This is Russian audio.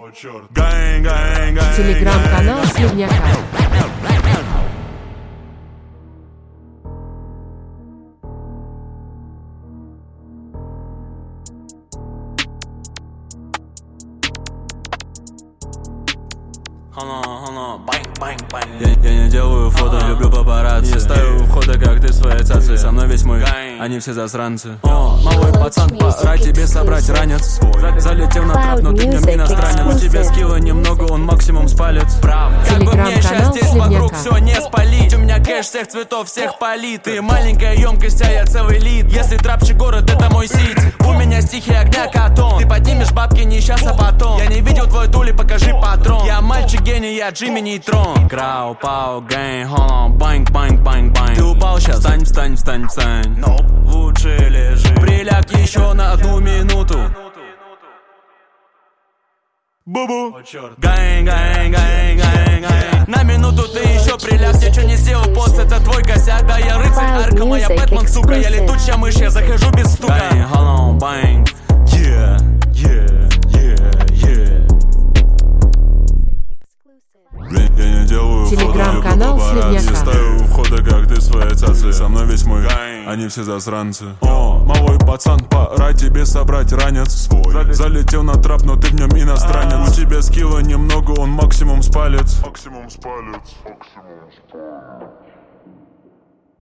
Телеграм-канал Слизняка. Я не делаю фото, люблю папарацци. Ставлю входа, как ты своей цацей. Со мной весь мой они все засранцы. Малой пацан, пора тебе собрать ранец. Залетел на трап, но ты в нем иностранец. У тебя скилла немного, он максимум спалец. Как бы мне сейчас здесь вокруг все не спалить. У меня кэш всех цветов, всех полит. Ты маленькая емкость, а я целый лид. Если трапчик город, это мой сить. У меня стихи огня катон. Ты поднимешь бабки не сейчас, а потом. Я не видел твой тули, покажи патрон. Я мальчик гений, я Джимми Нейтрон. Крау, пау, гейн, холлом, банк, банк, банк, банк. Ты упал сейчас, встань, встань, встань, встань. Лучше лежи. Приляг еще на 1 минуту. Бубу. Гэнг, гэнг, гэнг, гэнг, гэнг. На минуту ты еще приляг. Я что не сделал, поц, это твой косяк. Да я рыцарь, Аркама, я Бэтмен, сука. Я летучая мышь, я захожу без стука. Гэнг, холлом, банк. Yeah, yeah, yeah, yeah. Я не делаю Телеграм-канал Слизняка. Ставлю входа, как ты своей цацей. Со мной весь мой они все засранцы. Малой пацан, пора тебе собрать ранец. Залетел на трап, но ты в нем иностранец. У тебя скилла немного, он максимум спалец.